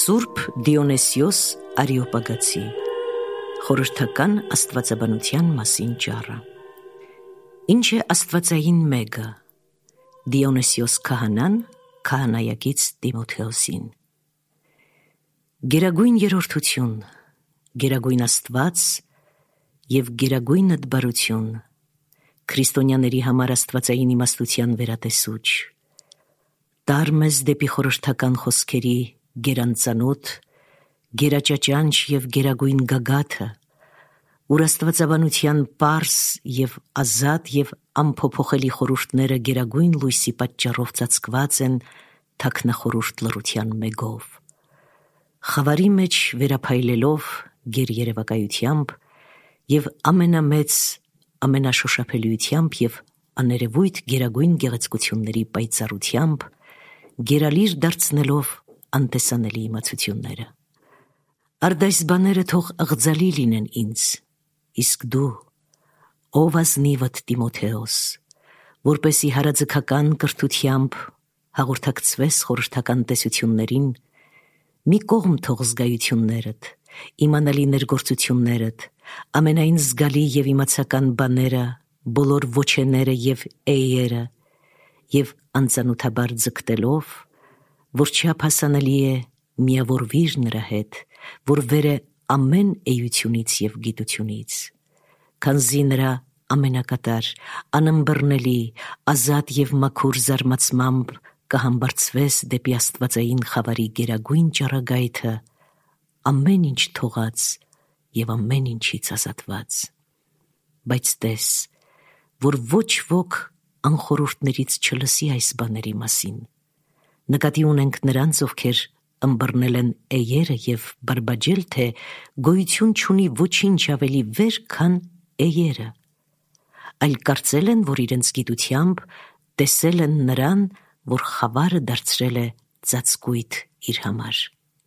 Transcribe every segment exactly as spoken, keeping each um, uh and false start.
Սուրբ Դիոնեսիոս Արիոպագացի խորհրդական աստվածաբանության մասին ճառը։ Ինչ է աստվածային մեգը, Դիոնեսիոս քահանան քահանայակից Տիմոթեոսին։ Գերագույն երրորդություն, գերագույն աստված և գերագույն ըդբարություն, քրիստոնյաների համար աստվածային իմաստության վերատեսուչ, տար մեզ դեպի խորհրդական խոսքերի գերանծանոթ, գերաճաճանչ և գերագույն գագաթը, ուր աստվածաբանության պարզ և ազատ և անփոփոխելի խորհուրդները գերագույն լույսի պատճառով ծածկված են թաքնախորհուրդ լռության մեգով, խավարի մեջ վերափայլելով գերերևակայությամբ և ամենամեծ ամենաշոշափելիությամբ և աներևույթ գերագույն գեղեցկությունների պայծառությամբ, գերալիր դարձնելով անտեսանելի իմացությունները։ Արդ այս բաները թող ըղձալի լինեն ինձ, իսկ դու, ով ազնիվդ Տիմոթեոս, որպեսզի հարաձգական կրթությամբ հաղորդակցվես խորհրդական տեսություններին, մի կողմ թող զգայություններդ, իմանալի ներգործություններդ, ամենայն զգալի և իմացական բաները, բոլոր ոչեները և էйերը, և անծանոթաբար ձգտելով, որ չափ հասանելի է միավորվիր նրա հետ, որ վեր է ամեն էությունից և գիտությունից, քանզի նրա ամենակատար, անըմբռնելի, ազատ և մաքուր զարմացմամբ կհամբարձվես դեպի աստվածային խավարի գերագույն ճառագայթը, ամեն ինչ թողած և ամեն ինչից ազատված։ Բայց տես, որ ոչ ոք անխորհուրդներից չլսի այս բաների մասին, նկատի ունենք նրանց, ովքեր ըմբռնել են էйերը և բարբաջել, թե գոյություն չունի ոչինչ ավելի վեր, քան էйերը, այլ կարծել են, որ իրենց գիտությամբ տեսել են նրան, որ խավարը դարձրել է ծածկույթ իր համար։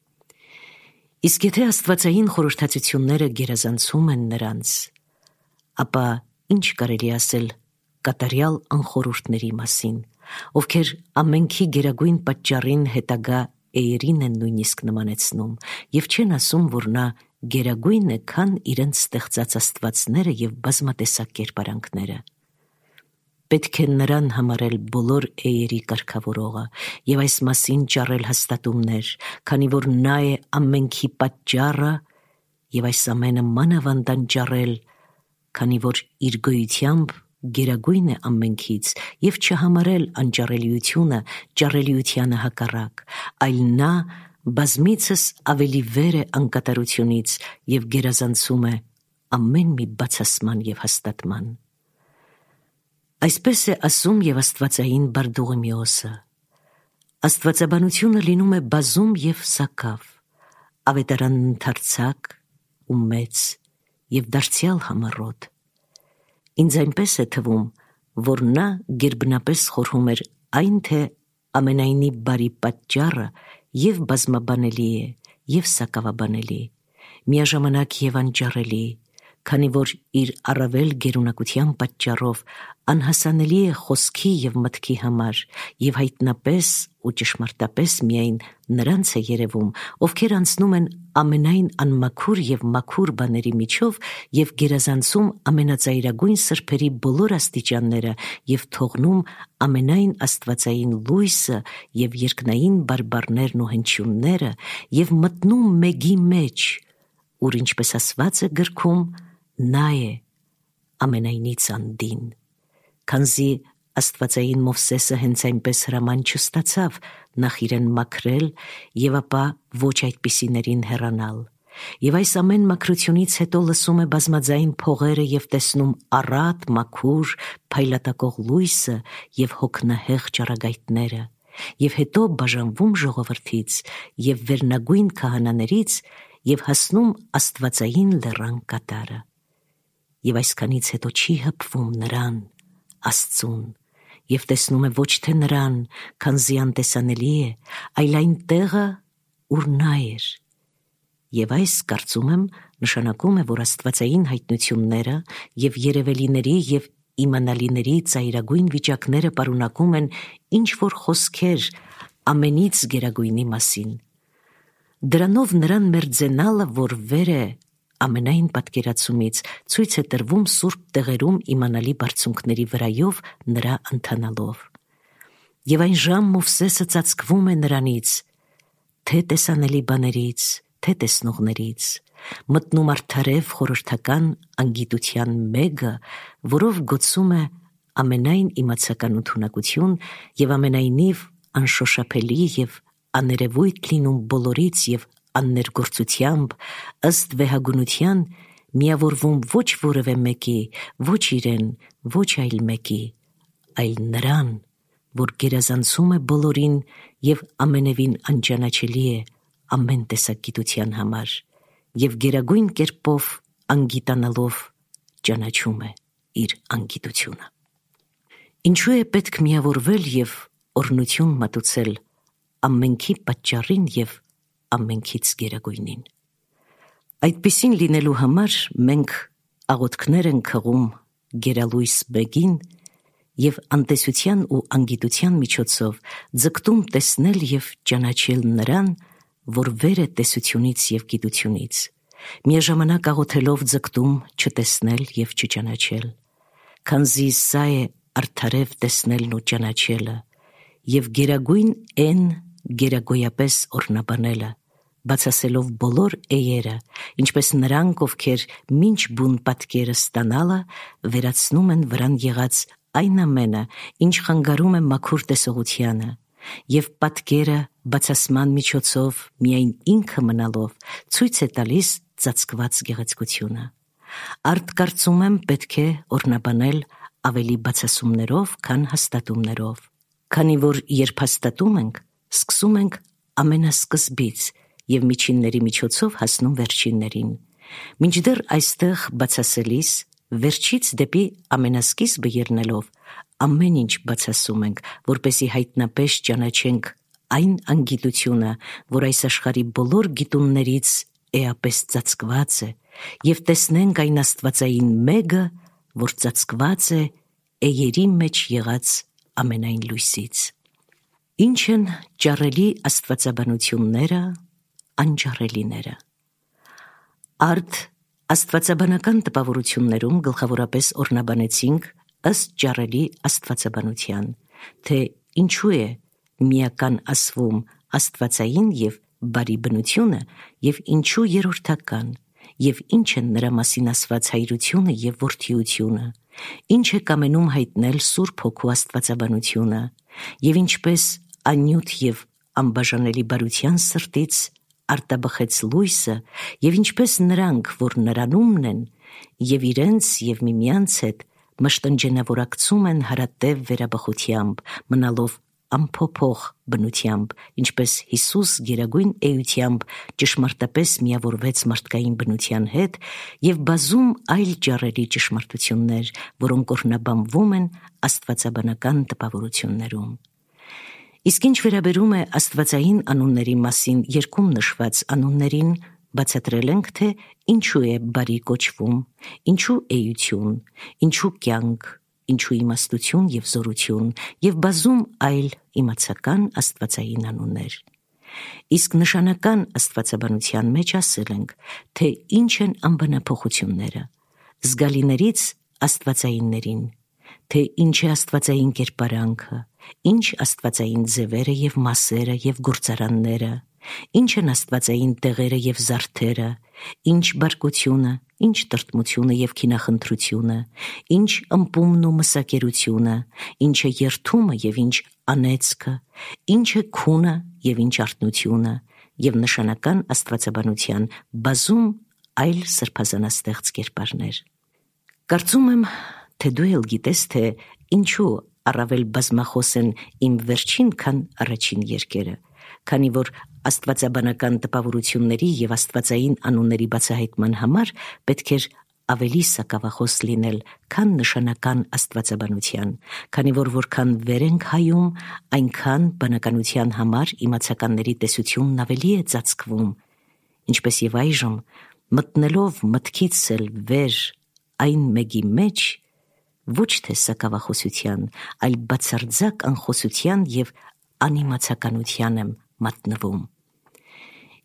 Իսկ եթե աստվածային խորհրդածությունները գերազանցում են նրանց, ապա ինչ կարելի ասել կատարյալ անխորհուրդների մասին, ովքեր ամենքի գերագույն պատճառին հետագա էйերին են նույնիսկ նմանեցնում և չեն ասում, որ նա գերագույն է, քան իրենց ստեղծած աստվածները և բազմատեսակ կերպարանքները։ Պետք է նրան համարել բոլոր էйերի կարգավորողը և այս մասին ճառել հաստատումներ, քանի որ նա է ամենքի պատճառը և այս ամենը մանավանդ անճառել, քանի որ իր գոյությամբ գերագույն է ամենքից և չհամարել անճառելիությունը ճառելիությանը հակառակ, այլ նա բազմիցս ավելի վեր է անկատարությունից և գերազանցում է ամեն մի բացասման և հաստատման։ Այսպես է ասում և աստվածային Բարդուղիմեոսը. աստվածաբանությունը լինում է բազում և սակավ, ավետարանն ընդարձակ ու մեծ և դարձյալ համառոտ։ Ինձ այնպես է թվում, որ նա գերբնապես խորհում էր այն, թե ամենայնի բարի պատճառը և բազմաբանելի է, և սակավաբանելի, միաժամանակ և անճառելի, քանի որ իր առավել գերունակության պատճառով անհասանելի է խոսքի և մտքի համար և հայտնապես ու ճշմարտապես միայն նրանց է երևում, ովքեր անցնում են ամենայն անմաքուր և մաքուր բաների միջով և գերազանցում ամենածայրագույն սրբերի բոլոր աստիճանները և թողնում ամենայն աստվածային լույսը և երկնային բարբառներն ու հնչյունները և մտնում մեգի մեջ, ուր ինչպես ասված է գրքում, նա է ամենայնից անդին, քանզի աստվածային Մովսեսը հենց այնպես հրաման չստացավ նախ իրեն մաքրել և ապա ոչ այդպիսիներին հեռանալ, և այս ամեն մաքրությունից հետո լսում է բազմաձայն փողերը և տեսնում առատ, մաքուր, փայլատակող լույսը և հոգնահեղ ճառագայթները, և հետո բաժանվում ժողովրդից և վերնագույն քահանաներից և հասնում աստվածային լեռան կատարը, և այսքանից հետո չի հպվում նրան, Աստծուն, և տեսնում է ոչ թե նրան, քանզի անտեսանելի է, այլ այն տեղը, ուր նա էր, և այս, կարծում եմ, նշանակում է, որ աստվածային հայտնությունները և երևելիների և իմանալիների ծայրագույն վիճակները պարունակում են ինչ-որ խոսքեր ամենից գերագույնի մասին, Դրանով նրան մերձենալը, որ վեր է ամենայն պատկերացումից, ցույց է տրվում սուրբ տեղերում իմանալի բարձունքների վրայով նրա ընթանալով։ Եվ այն ժամ Մովսեսը ծածկվում է նրանից, թե տեսանելի բաներից, թե տեսնողներից, մտնում արդարև խորհրդական անգիտության մեգը, որով գոցում է ամենայն իմացական ութունակություն և ամենայնիվ անշոշափելի և աներևույթ լինում բոլորից և աններգործությամբ, ըստ վեհագունության, միավորվում ոչ որևէ մեկի, ոչ իրեն, ոչ այլ մեկի, այլ նրան, որ գերազանցում է բոլորին և ամենևին անճանաչելի է ամեն տեսակ գիտության համար, և գերագույն կերպով անգիտանալով ճանաչում է իր անգիտությունը։ Ինչու է պետք միավորվել և օրհնություն մատուցել ամենքի պատճառին և ամենքից գերագույնին։ Այդպիսին լինելու համար մենք աղոթքներ ենք քղում գերալույս մեկին և անտեսության ու անգիտության միջոցով ձգտում տեսնել և ճանաչել նրան, որ վեր է տեսությունից և գիտությունից, միաժամանակ աղոթելով ձգտում չտեսնել և չճանաչել, քանզի սա է արդարև տեսնելն ու ճանաչելը և գերագույն են գերագոյապես օրհնաբանելը, բացասելով բոլոր էերը, ինչպես նրանք, ովքեր մինչ բուն պատկերը ստանալը վերացնում են վրան եղած այն ամենը, ինչ խանգարում է մաքուր տեսողությանը, և պատկերը բացասման միջոցով միայն ինքը մնալով ցույց է տալիս ծածկված գեղեցկությունը։ Արդ կարծում եմ պետք է օրհնաբանել ավելի բացասումներով, քան հաստատումներով, քանի որ երբ հաստատում ենք, սկսում ենք ամենասկզբից և միջինների միջոցով հասնում վերջիններին, մինչդեռ այստեղ բացասելիս վերջից դեպի ամենասկիզբը ելնելով ամեն ինչ բացասում ենք, որպեսզի հայտնապես ճանաչենք այն անգիտությունը, որ այս աշխարհի բոլոր գիտուններից էապես ծածկված է, և տեսնենք այն աստվածային մեգը, որ ծածկված է էերի մեջ եղած ամենայն լույսից։ Ինչ են ճառելի աստվածաբանությունները, անճառելիները։ Արդ աստվածաբանական տպավորություններում գլխավորապես օրհնաբանեցինք ըստ ճառելի աստվածաբանության, թե ինչու է միական ասվում աստվածային և բարի բնությունը և ինչու երրորդական, և ինչ են նրա մասին ասված հայրությունը և որդիությունը, ինչ է կամենում հայտնել Սուրբ Հոգու աստվածաբանությունը, և ինչպես անյութ և անբաժանելի բարության սրտից արտաբխեց լույսը, և ինչպես նրանք, որ նրանումն են, և իրենց և միմյանց հետ մշտնջենավորակցում են հարատև վերաբխությամբ, մնալով անփոփոխ բնությամբ, ինչպես Հիսուս գերագույն էությամբ ճշմարտապես միավորվեց մարդկային բնության հետ, և բազում այլ ճառելի ճշմարտություններ, որոնք օրհնաբանվում են աստվածաբանական տպավորություններում։ Իսկ ինչ վերաբերում է աստվածային անունների մասին երգում նշված անուններին, բացատրել ենք, թե ինչու է բարի կոչվում, ինչու էություն, ինչու կյանք, ինչու իմաստություն և զորություն, և բազում այլ իմացական աստվածային անուններ։ Իսկ նշանական աստվածաբանության մեջ ասել ենք, թե ինչ են անբանափոխությունները, զգալիներից աստվածայիններին, թե ինչ է աստվածային կերպարանքը, ինչ աստվածային ձևերը և մասերը և գործարանները, ինչ են աստվածային տեղերը և զարդերը, ինչ բարկությունը, ինչ տրտմությունը և քինախնդրությունը, ինչ ըմպումն ու մսակերությունը, ինչ է երդումը և ինչ անեծքը, ինչ է քունը և ինչ արթնությունը, և նշանական աստվածաբանության բազում այլ սրբազանաստեղծ կերպարներ։ Կարծում եմ, թե դու էլ գիտես, թե ինչու առավել բազմախոս են իմ վերջին, քան առաջին երկերը, քանի որ աստվածաբանական տպավորությունների և աստվածային անունների բացահայտման համար պետք էր ավելի սակավախոս լինել, քան նշանական աստվածաբանության, քանի որ որքան վեր ենք հայում, այնքան բանականության համար իմացականների տեսությունն ավելի է ծածկվում, ինչպես և այժմ, մտնելով մտքից էլ վեր այն մեկի մեջ, ոչ թե սակավախոսության, այլ բացարձակ անխոսության և անիմացականության եմ մատնվում։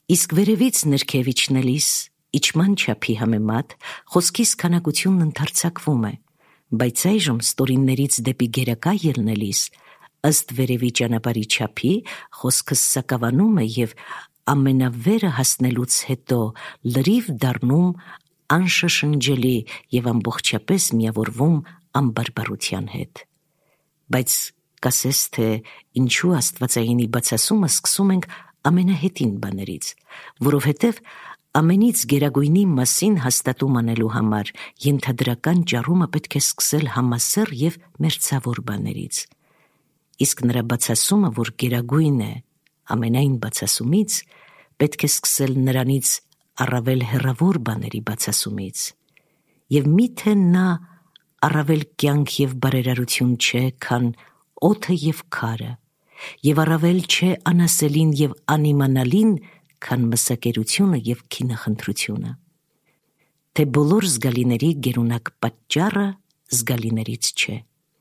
Իսկ վերևից ներքև իջնելիս, իջման չափի համեմատ, խոսքիս քանակությունն ընդարձակվում է, բայց այժմ ստորիններից դեպի գերակա ելնելիս, ըստ վերևի ճանապարհի չափի, խոսքս սակավանում է և ամենավերը հասնելուց հետո լրիվ դառնում անշշնջելի և ամբողջապես միավորվում անբարբարության հետ։ Բայց կասես, թե ինչու աստվածայինի բացասումը սկսում ենք ամենահետին բաներից, որովհետև ամենից գերագույնի մասին հաստատում անելու համար ենթադրական ճառումը պետք է սկսել համասեռ և մերձավոր բաներից, իսկ նրա բացասումը, որ գերագույն է ամենայն բացասումից, պետք է սկսել նրանից առավել հեռավոր բաների բացասումից, և միթե նա առավել կյանք և բարերարություն չէ, քան օդը և քարը, և առավել չէ անասելին և անիմանալին, քան մսակերությունը և քինախնդրությունը, թե բոլոր զգալիների գերունակ պատճառը զգալիներից չէ։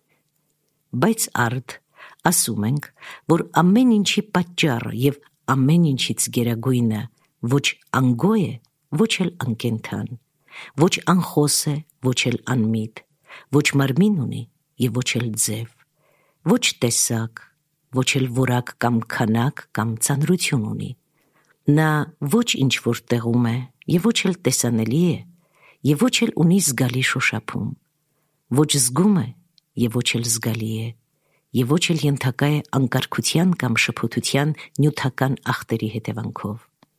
Բայց արդ ասում ենք, որ ամեն ինչի պատճառը և ամեն ինչից գերագույնը ոչ անգոյ է, ոչ էլ անկենդան, ոչ անխոս է, ոչ էլ անմիտ, ոչ մարմին ունի և ոչ էլ ձև, ոչ տեսակ, ոչ էլ որակ կամ քանակ կամ ծանրություն ունի։ Նա ոչ ինչ-որ տեղում է և ոչ էլ տեսանելի է և ոչ էլ ունի զգալի շոշափում, ոչ զգում է և ոչ էլ զգալի է և ոչ էլ ենթակա է անկարգության կամ շփոթության նյութական ախտերի հետևանքով։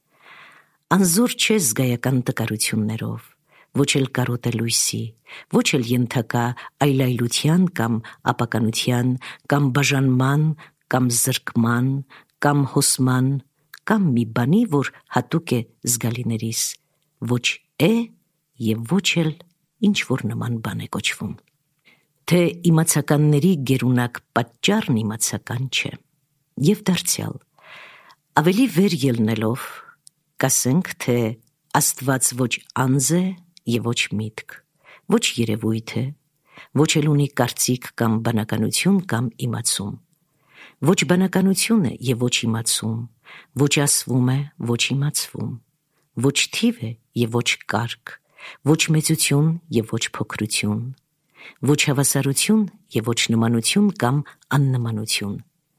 Անզոր չէ զգայական տկարություններով, ոչ էլ կարոտ է լույսի, ոչ էլ ենթակա այլայլության կամ ապականության, կամ բաժանման, կամ զրկման, կամ հոսման, կամ մի բանի, որ հատուկ է զգալիներիս, ոչ է և ոչ էլ ինչ-որ նման բան է կոչվում։ Թե իմացականների գերունակ պատճառն իմացական չէ։ Եվ դարձյալ, ավելի վեր ելնելով, կասենք, թե Աստված ոչ անձ է և ոչ միտք, ոչ երևույթ է, ոչ էլ ունի կարծիք կամ բանականություն կամ իմացում, ոչ բանականություն է և ոչ իմացում, ոչ ասվում է, ոչ իմացվում, ոչ թիվ է և ոչ կարգ, ոչ մեծություն և ոչ փոքրություն, ոչ հավասարություն և ոչ նմանություն կամ աննմանություն,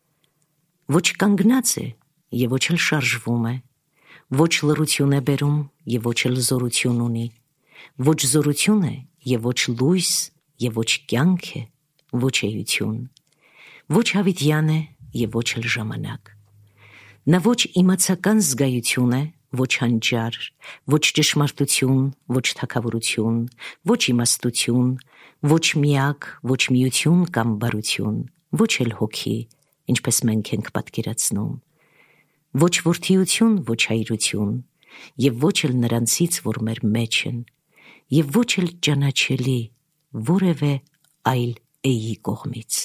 ոչ կանգնած է և ոչ էլ շարժվում է, ոչ լռություն է բերում և ոչ էլ զորություն ունի, ոչ զորություն է և ոչ լույս և ոչ կյանք է, ոչ էություն, ոչ հավիտյան է և ոչ էլ ժամանակ։ Նա ոչ իմացական զգայություն է, ոչ հանճար, ոչ ճշմարտություն, ոչ թագավորություն, ոչ իմաստություն, ոչ միակ, ոչ միություն կամ բարություն, ոչ էլ հոգի, ինչպես մենք ենք պատկերացնում, ոչ որդիություն, ոչ հայրություն, և ոչ էլ նրանցից, որ մեր մեջ են, և ոչ էլ ճանաչելի որևէ այլ էի կողմից,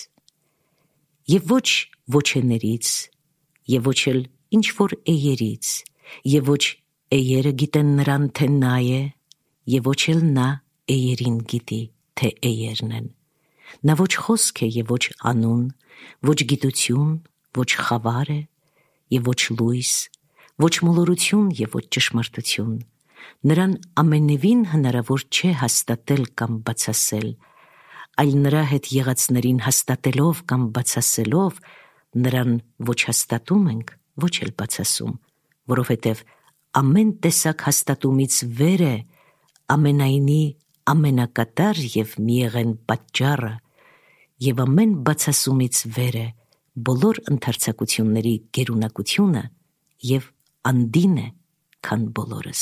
և ոչ ոչեներից, և ոչ էլ ինչ-որ էներից, և ոչ էերը գիտեն նրան, թե նա է, և ոչ էլ նա էերին գիտի, թե էերն են։ Նա ոչ խոսք է և ոչ անուն, ոչ գիտություն, ոչ խավար է և ոչ լույս, ոչ մոլորություն և ոչ ճշմարտություն։ Նրան ամենևին հնարավոր չէ հաստատել կամ բացասել, այլ նրա հետ եղածներին հաստատելով կամ բացասելով, նրան ոչ հաստատում ենք, ոչ էլ բացասում, որովհետև ամեն տեսակ հաստատումից վեր է ամենայնի ամենակատար և միեղեն պատճառը, և ամեն բացասումից վեր է բոլոր ընդարձակությունների գերունակությունը և անդին է, քան բոլորս։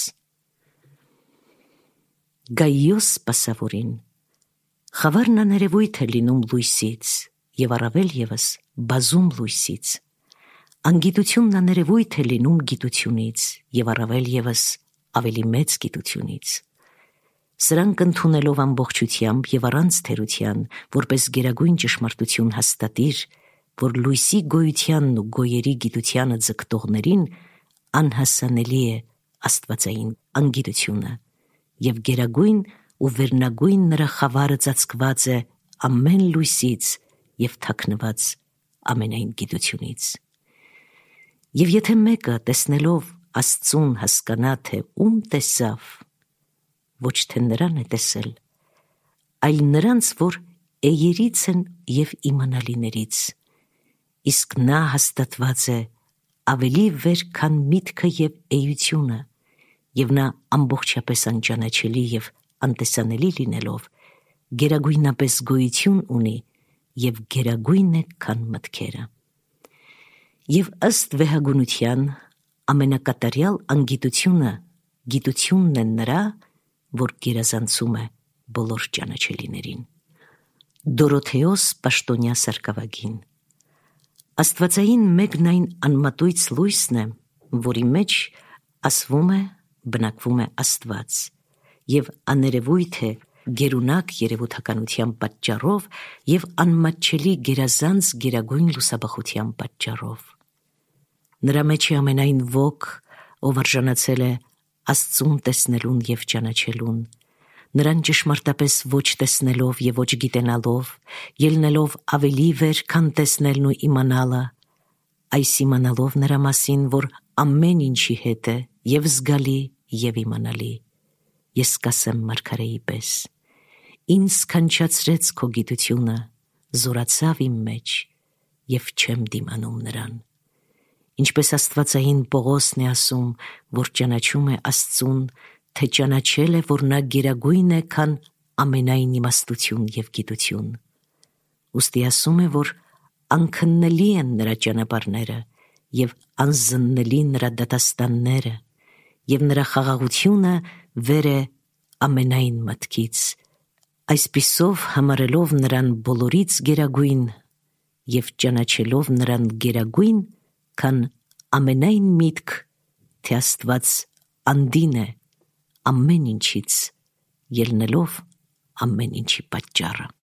Գայոս սպասավորին խավարն աներևույթ է լինում լույսից և առավել ևս բազում լույսից, անգիտությունն աներևույթ է լինում գիտությունից և առավել ևս ավելի մեծ գիտությունից։ Սրանք ընդունելով ամբողջությամբ և առանց թերության, որպես գերագույն ճշմարտություն հաստատիր, որ լույսի գոյությանն ու գոյերի գիտությանը ձգտողներին անհասանելի է աստվածային անգիտությունը, և գերագույն ու վերնագույն նրա խավարը ծածկված է ամեն լույսից և թաքնված ամենայն գիտությունից։ Եվ եթե մեկը տեսնելով Աստծուն հասկանա, թե ում տեսավ, ոչ թե նրան է տեսել, այլ նրանց, որ էյերից են և իմանալիներից, իսկ նա հաստատված է ավելի վեր, քան միտքը և էությունը, և նա ամբողջապես անճանաչելի և անտեսանելի լինելով, գերագույնապես գոյություն ունի և գերագույն է, քան մտքերը։ Եվ ըստ վեհագունության ամենակատարյալ անգիտությունը գիտությունն է նրա, որ գերազանցում է բոլոր ճանաչելիներին։ Դորոթեոս Պաշտոնյա Սարգսակյան։ Աստվածային մեկն այն անմատույց լույսն է, որի մեջ ասվում է, բնակվում է Աստված, և աներևույթ է գերունակ երևութականության պատճառով և անմատչելի գերազանց գերագույն լուսաբախության պատճառով։ Նրա մեջ է ամենայն ոք, ով արժանացել է Աստծուն տեսնելուն և ճանաչելուն, նրան ճշմարտապես ոչ տեսնելով և ոչ գիտենալով, ելնելով ավելի վեր, քան տեսնելն ու իմանալը, այս իմանալով նրա մասին, որ ամեն ինչի հետ է, և զգալի, և իմանալի, ես կասեմ մարգարեի պես. ինձ սքանչացրեց քո գիտությունը, զորացավ իմ մեջ, և չեմ դիմանում նրան։ Ինչպես աստվածային Պողոսն է ասում, որ ճանաչում է Աստծուն, թե ճանաչել է, որ նա գերագույն է, քան ամենայն իմաստություն և գիտություն։ Ուստի ասում է, որ անքննելի են նրա ճանապարհները և անզննելի նրա դատաստանները, և նրա խաղաղությունը վեր է ամենայն մտքից, այսպիսով համարելով նրան բոլորից գերագույն և ճանաչելով նրան գերագույն, քան ամենայն միտք, թե Աստված անդին է ամեն ինչից, ելնելով ամեն ինչի պատճառը։